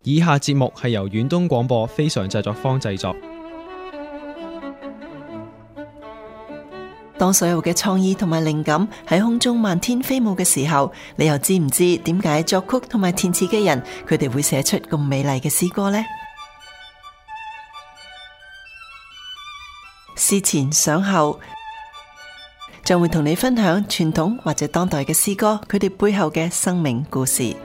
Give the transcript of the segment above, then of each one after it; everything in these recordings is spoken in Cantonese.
以下節目係由遠東廣播非常製作坊製作。 當所有嘅創意同埋靈感喺空中漫天飛舞嘅時候，你又知唔知點解作曲同埋填詞嘅人佢哋會寫出咁美麗嘅詩歌呢？思前想後，將會同你分享傳統或者當代嘅詩歌，佢哋背後嘅生命故事。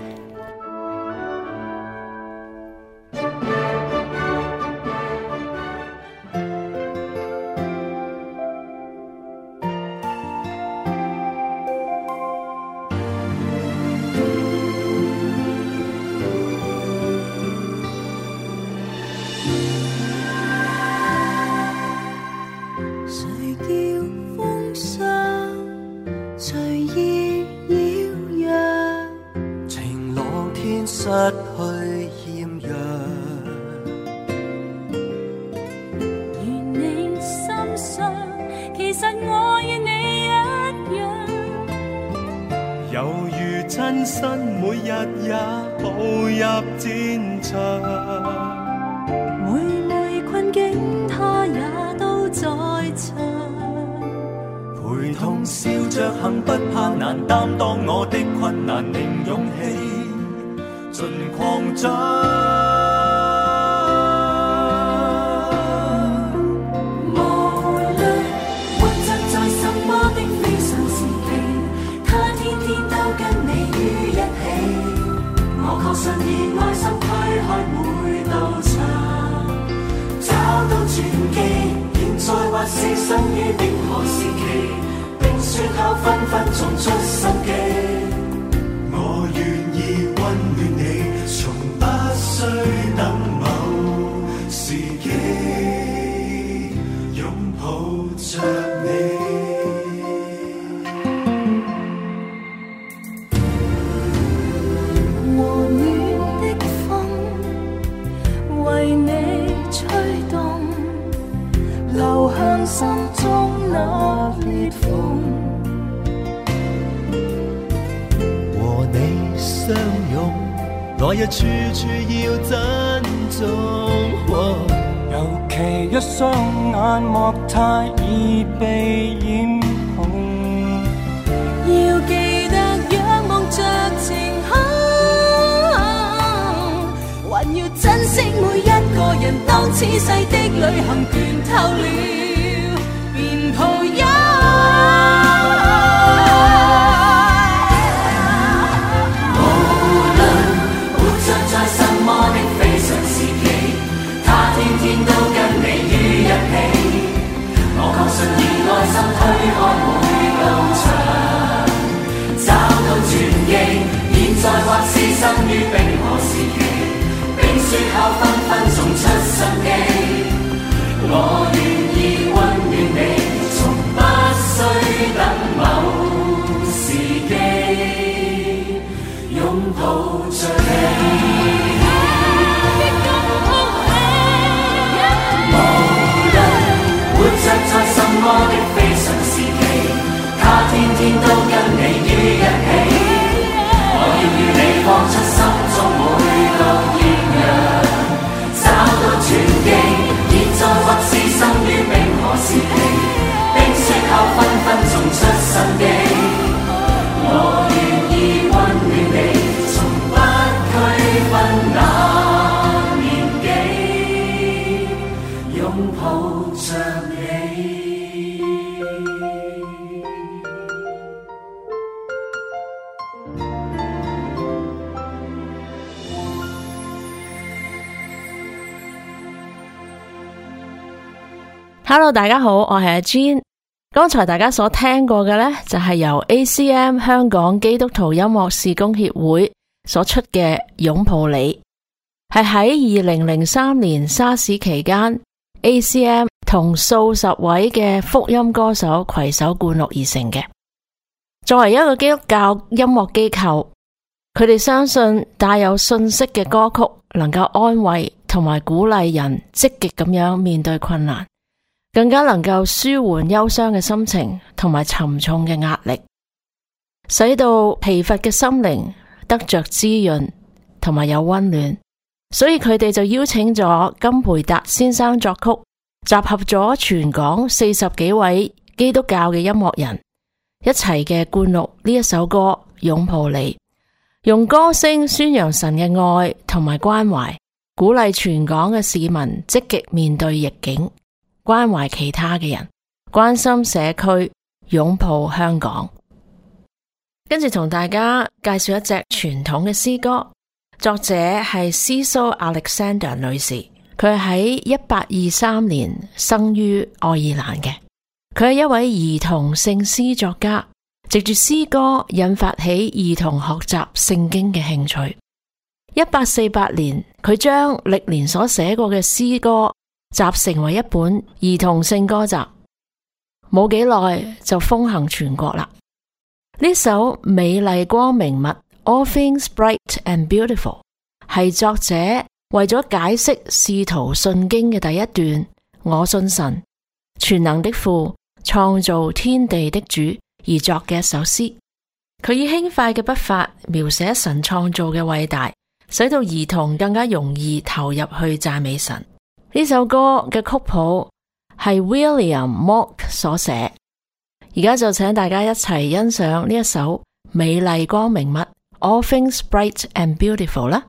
失去豔陽， 願你心上，其實我與你一樣， 猶如親身每日也步入戰場， 每困境他也都在場， 陪同笑着行，不怕難，擔當我的困難，令勇氣盡擴張， 無論活着在什麼的非常時期，他天天都跟你於一起，我確信以愛心推開每道牆，找到轉機，現在或是生於冰河時期，冰雪後分分鐘出生機， 我願意溫暖你，從不需等某時機，擁抱着你。 和暖的風為你吹動，流向心中那裂縫， 和你相擁，來日處處要珍重，尤其一雙眼莫太易被染紅， 要記得仰望着晴空，還要珍惜每一個人，當此世的旅行倦透了，便抱擁。天都跟你於一起，我確信以愛心推開每道牆，找到轉機，現在或是生於冰河時期，冰雪後分分鐘出生機，我願意溫暖你，從不需等某時機，擁抱着你。活着在什麼的非常時期，他天天都跟你於一起，我要與你放出心中每道豔陽，找到轉機，現在或是生於冰河時期，冰雪後分分鐘出生機，我願意溫暖你，從不區分那年紀，擁抱着你。 Hello， 大家好，我係阿 Jean。剛才大家所聽過嘅呢，就係由 ACM 香港基督徒音樂事工協會所出嘅《擁抱你》，係喺2003年沙士期間 ACM 同數十位嘅福音歌手攜手灌錄而成嘅。作為一個基督教音樂機構，佢哋相信帶有信息嘅歌曲能夠安慰同埋鼓勵人積極咁樣面對困難，更加能夠舒緩憂傷嘅心情同埋沉重嘅壓力，使到疲乏嘅心靈得着滋潤同埋有溫暖， 所以佢哋就邀請咗金培達先生作曲，集合咗全港40幾位基督教嘅音樂人，一齊嘅灌錄呢一首歌《擁抱你》，用歌聲宣揚神嘅愛同埋關懷，鼓勵全港嘅市民積極面對逆境，關懷其他嘅人，關心社區，擁抱香港。跟住同大家介紹一隻傳統嘅詩歌，作者係 Cecil Alexander 女士，佢喺1823年生於愛爾蘭嘅。佢係一位兒童聖詩作家，藉住詩歌引發起兒童學習聖經嘅興趣。1848年，佢將歷年所寫過嘅詩歌集成為一本兒童聖歌集，冇幾耐就風行全國啦。呢首美麗光明物 All Things Bright and Beautiful 係作者為咗解釋使徒信經嘅第一段，我信神全能的父創造天地的主而作嘅一首詩。佢以輕快嘅筆法描寫神創造嘅偉大，使到兒童更加容易投入去讚美神。呢首歌嘅曲譜係 William Mock 所寫。而家就請大家一齊欣賞呢一首美麗光明物 All Things Bright and Beautiful 啦。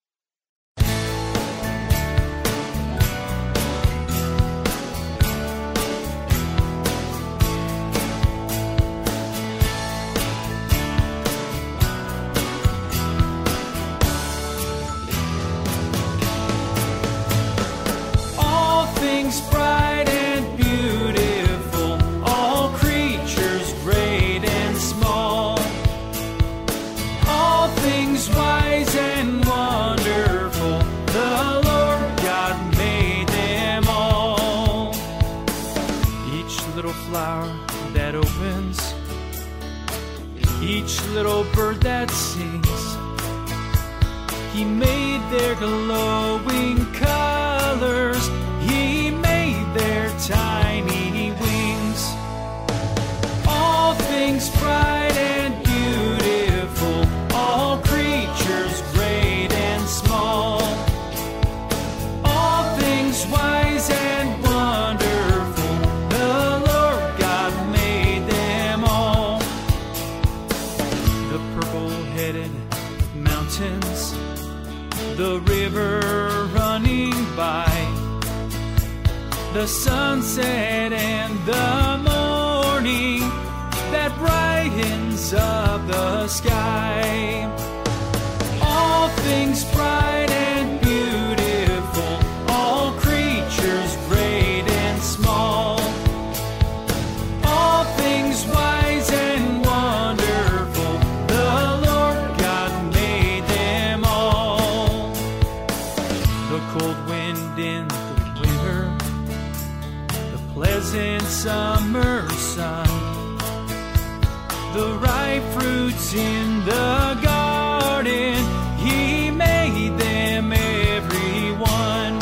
Each little bird that sings, He made their glowing colors, He made their tiny wings. All things bright and beautiful, all creatures great and small, all things wise and wonderful, the Lord God made them all. The purple-headed mountains, the river running by, the sunset and the morning that brightens up the sky. All things bright and beautiful, all creatures great and small, all things wise and wonderful, the Lord God made them all. The cold wind in the winter, the pleasant summer sun, the ripe fruits in the garden, He made them every one.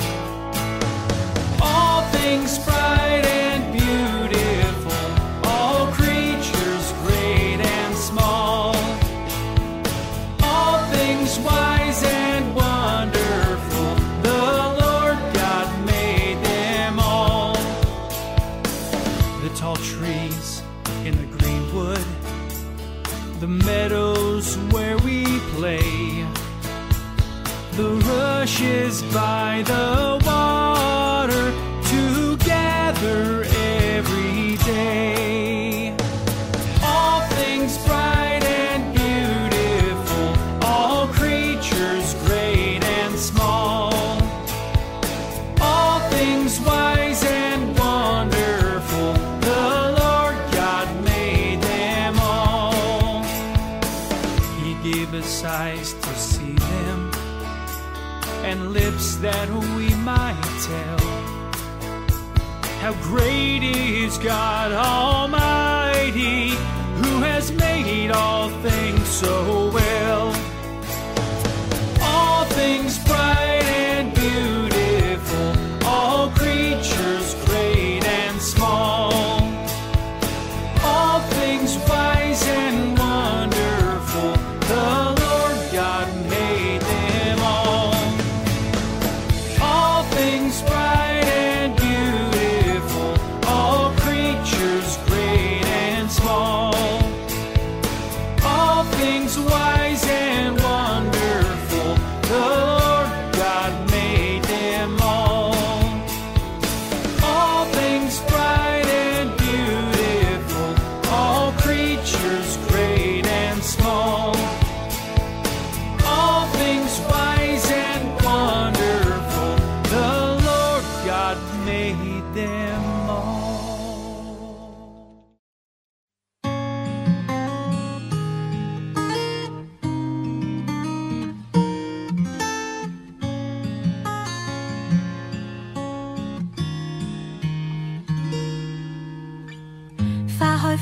All things bright and beautiful, all creatures great and small, all things wise and wonderful, the Lord God made them all. The tall trees in the greenwood, the meadows where we play, the rushes by the water together every day. All things bright and beautiful, all creatures great and small, all things wise and wonderful, the Lord God made them all. He gave us eyes to see them and lips that we might tell how great is God Almighty, who has made all things so well. All things bright and beautiful, all creatures great and small, all things wise and wonderful, the Lord God made them all.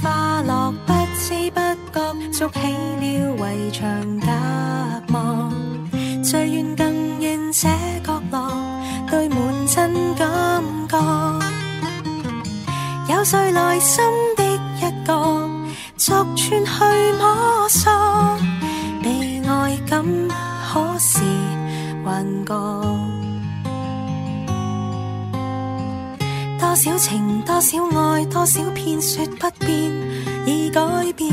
花落不知不覺築起了圍牆隔膜，最遠更遠這角落堆滿真感覺，有誰內心的一角逐寸去摸索，被愛感可是幻覺，多少情多少愛多少遍說不變已改變，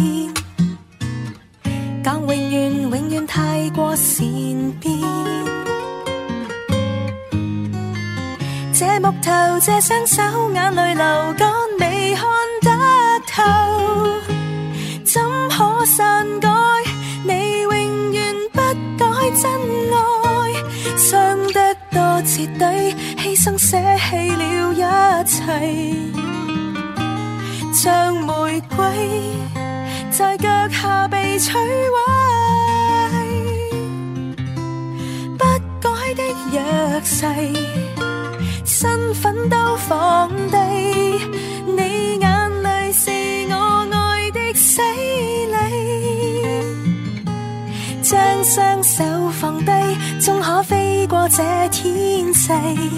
更永遠永遠太過善變，這木頭這雙手眼淚流乾未看得透，怎可篡改你永遠不改真愛，傷得多徹底犧牲捨棄了一切，像玫瑰在腳下被摧毀，不改的弱勢身份都放低，你眼淚是我愛的洗禮，將雙手放低終可飛過這天際，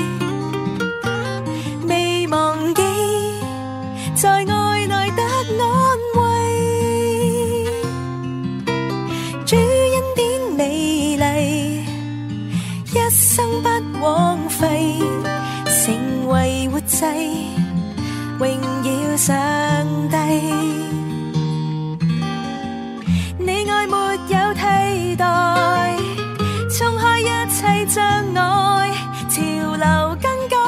未忘記在愛內得安慰，主恩典美麗一生不枉費，成為活祭榮耀上帝，你愛沒有替代，衝開一切障礙，潮流更改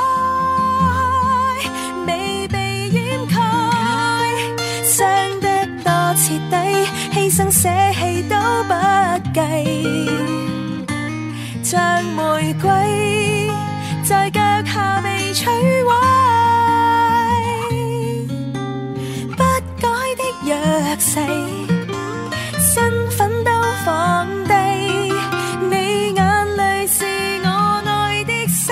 未被掩蓋，傷得多徹底犧牲捨棄都不計，像玫瑰在腳下被摧毀，不改的弱勢身份都放低，你眼淚是我愛的洗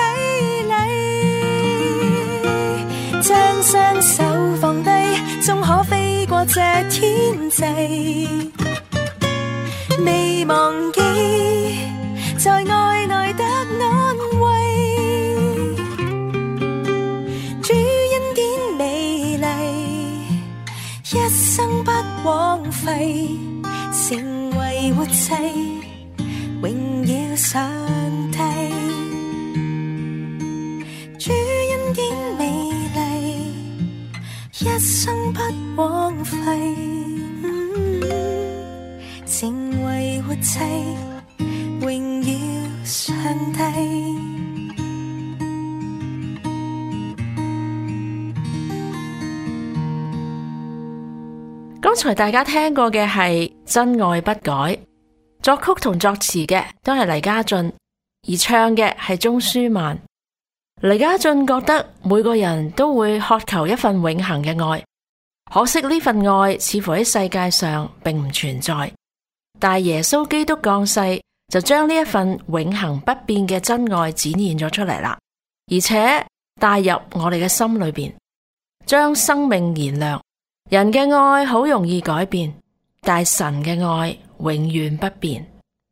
禮，將雙手放低終可飛過這天際，未忘記在愛內得安慰，主恩典美麗一生不枉費，成為活祭榮耀上帝，主恩典美麗一生不枉費，成為活祭榮耀上帝。 剛才大家聽過嘅係真愛不改，作曲同作詞嘅都係黎家俊，而唱嘅係鍾舒漫。黎家俊覺得每個人都會渴求一份永恆嘅愛，可惜呢份愛似乎喺世界上並唔存在，但係耶穌基督降世就將呢一份永恆不變嘅真愛展現咗出嚟啦，而且帶入我哋嘅心裏邊，將生命燃亮。人嘅愛好容易改變，但神嘅愛永遠不變。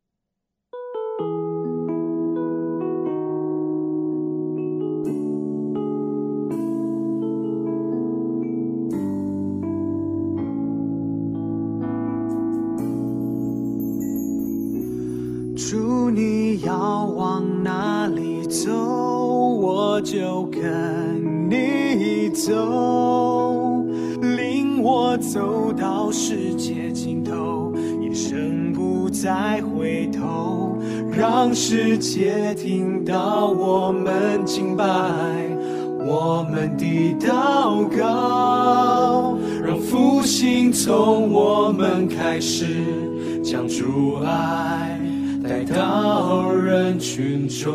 主你要往哪里走，我就跟你走，领我走到世界尽头，一生不再回头，让世界听到我们敬拜，我们的祷告，让复兴从我们开始，将主爱带到人群中。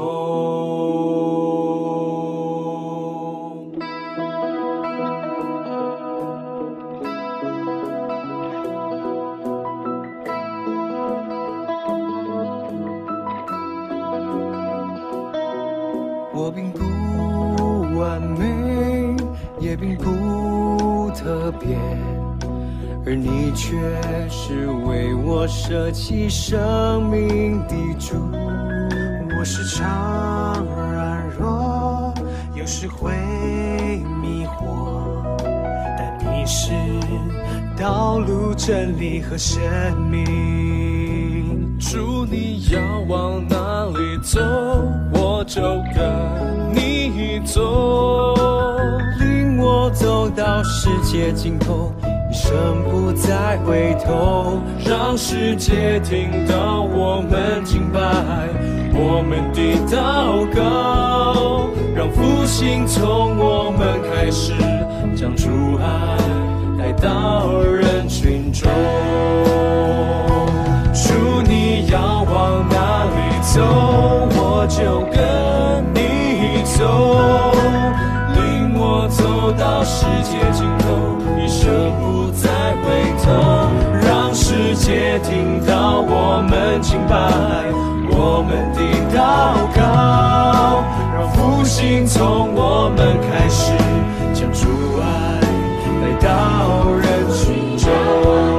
我并不完美，也并不特别， 而你却是为我舍弃生命的主。我时常软弱，有时会迷惑，但你是道路、真理和生命。主，你要往哪里走，我就跟你走，领我走到世界尽头，一生不再回头，让世界听到我们敬拜，我们的祷告，让复兴从我们开始，将主爱带到人群中。主，你要往哪里走，我就跟你走，领我走到世界尽头，一生不再回头，让世界听到我们敬拜，我们的祷告，让复兴从我们开始，将主爱带到人群中。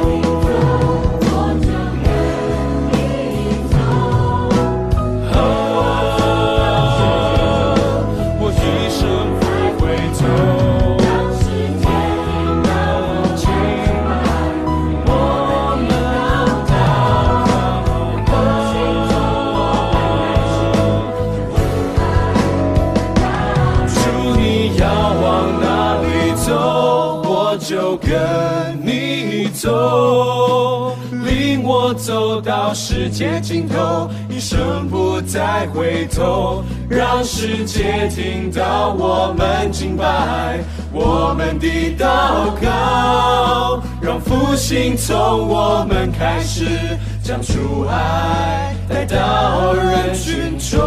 就跟你走，领我走到世界尽头，一生不再回头，让世界听到我们敬拜，我们的祷告，让复兴从我们开始，将主爱带到人群中。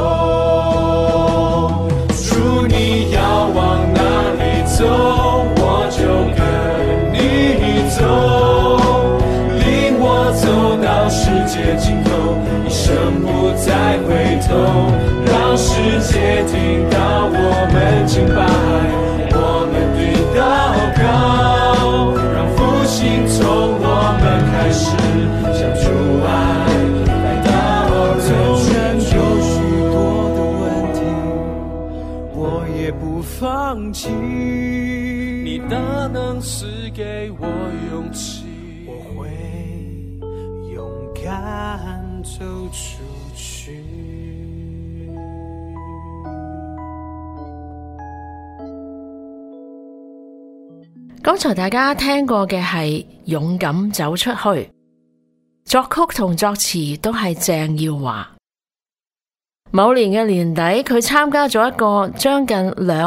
主，你要往哪里走，我就跟你走，领我走到世界尽头，一生不再回头，让世界听到我们敬拜，我们的祷告，让复兴从我们开始，将主爱带到人群中。有许多的问题，我也不放弃，你大能赐给我勇气，我会勇敢走出去。 剛才大家聽過嘅係勇敢走出去，作曲同作詞都係鄭耀華。某年嘅年底，佢參加咗一個將近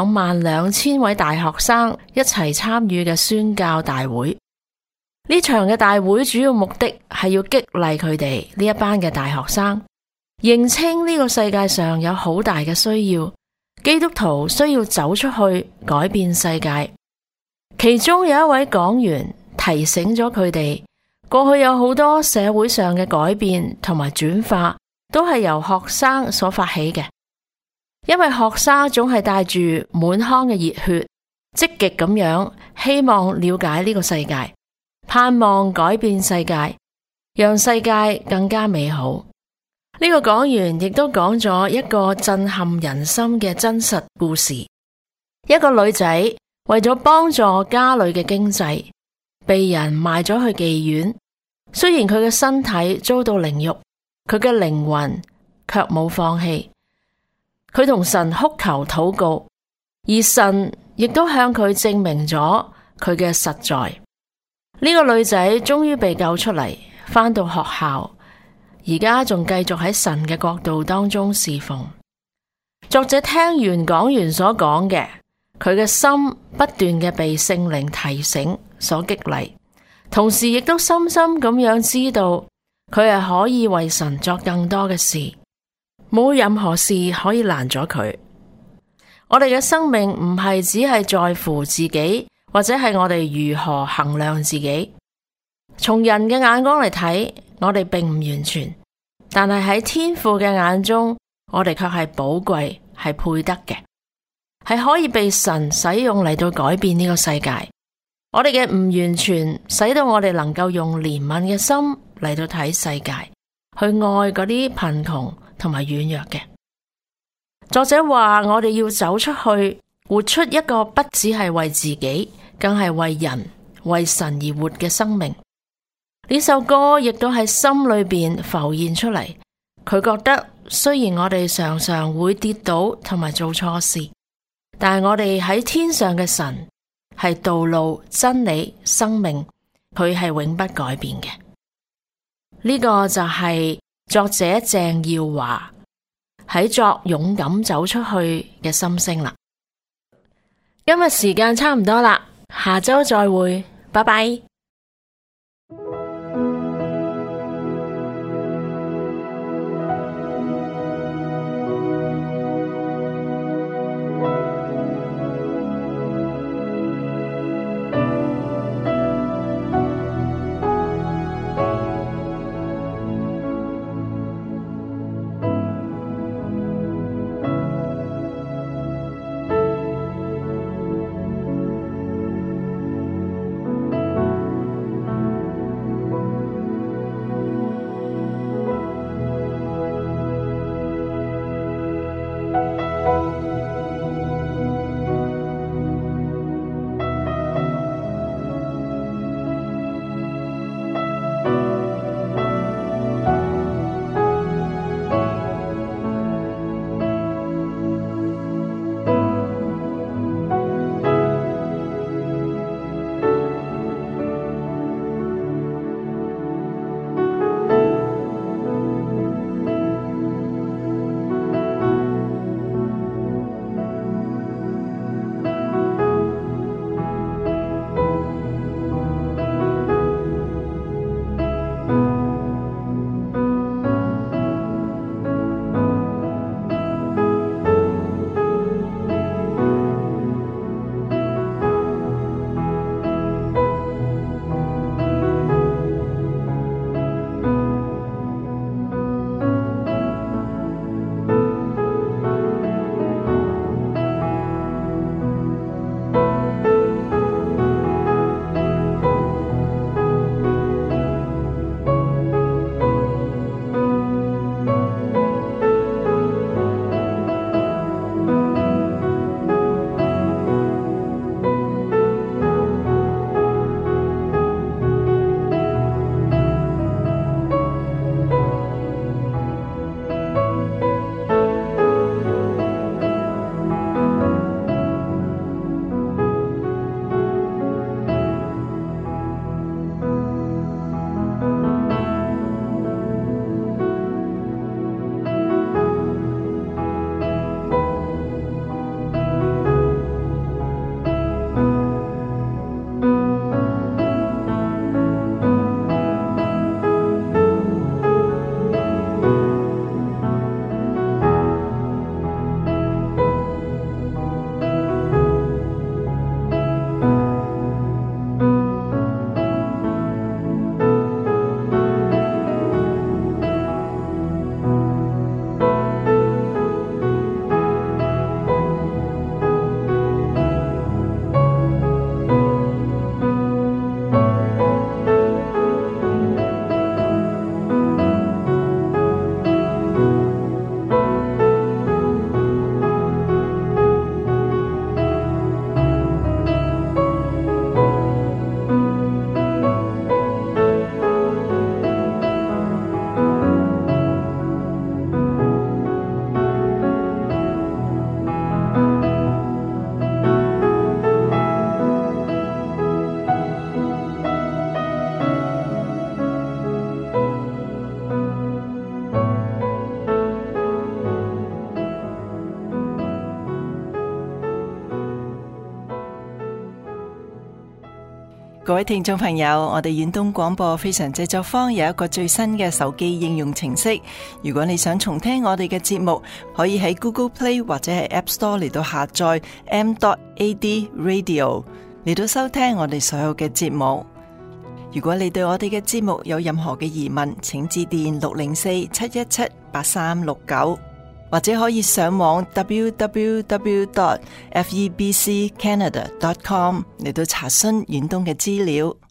22000位大學生一齊參與嘅宣教大會。呢場嘅大會主要目的係要激勵佢哋呢一班嘅大學生，認清呢個世界上有好大嘅需要，基督徒需要走出去改變世界。其中有一位講員提醒咗佢哋，過去有好多社會上嘅改變同埋轉化都係由學生所發起嘅，因為學生總係帶住滿腔嘅熱血，積極咁樣希望了解呢個世界，盼望改變世界，讓世界更加美好。呢個講員亦都講咗一個震撼人心嘅真實故事。一個女仔為咗幫助家裏嘅經濟，被人賣咗去妓院。雖然佢嘅身體遭到凌辱，佢嘅靈魂卻冇放棄。佢同神哭求禱告，而神亦都向佢證明咗佢嘅實在。呢個女仔終於被救出嚟，返到學校，而家仲繼續喺神嘅國度當中侍奉。作者聽完講員所講嘅，佢嘅心不斷嘅被聖靈提醒所激勵，同時亦都深深咁樣知道佢係可以為神作更多嘅事，冇任何事可以攔咗佢。我哋嘅生命唔係只係在乎自己，或者係我哋如何衡量自己。從人嘅眼光嚟睇，我哋並唔完全，但係喺天父嘅眼中，我哋卻係寶貴，係配得嘅，係可以被神使用嚟到改變呢個世界。 我哋嘅唔完全，使到我哋能夠用憐憫嘅心嚟到睇世界，去愛嗰啲貧窮同埋軟弱嘅。作者話我哋要走出去，活出一個不只係為自己，更係為人、為神而活嘅生命。呢首歌亦都喺心裏邊浮現出嚟。佢覺得雖然我哋常常會跌倒同埋做錯事，但係我哋喺天上嘅神係道路、真理、生命，佢係永不改變嘅。呢個就係作者鄭耀華喺作勇敢走出去嘅心聲啦。今日時間差唔多啦，下周再會，拜拜。 各位聽眾朋友，我哋遠東廣播非常製作坊有一個最新嘅手機應用程式，如果你想重聽我哋嘅節目，可以喺 Google Play 或者係 App Store 嚟到下載 m.ad radio 嚟到收聽我哋所有嘅節目。如果你對我哋嘅節目有任何嘅疑問，請致電604-717-8369， 或者可以上網 www.febccanada.com 嚟到查詢遠東嘅資料。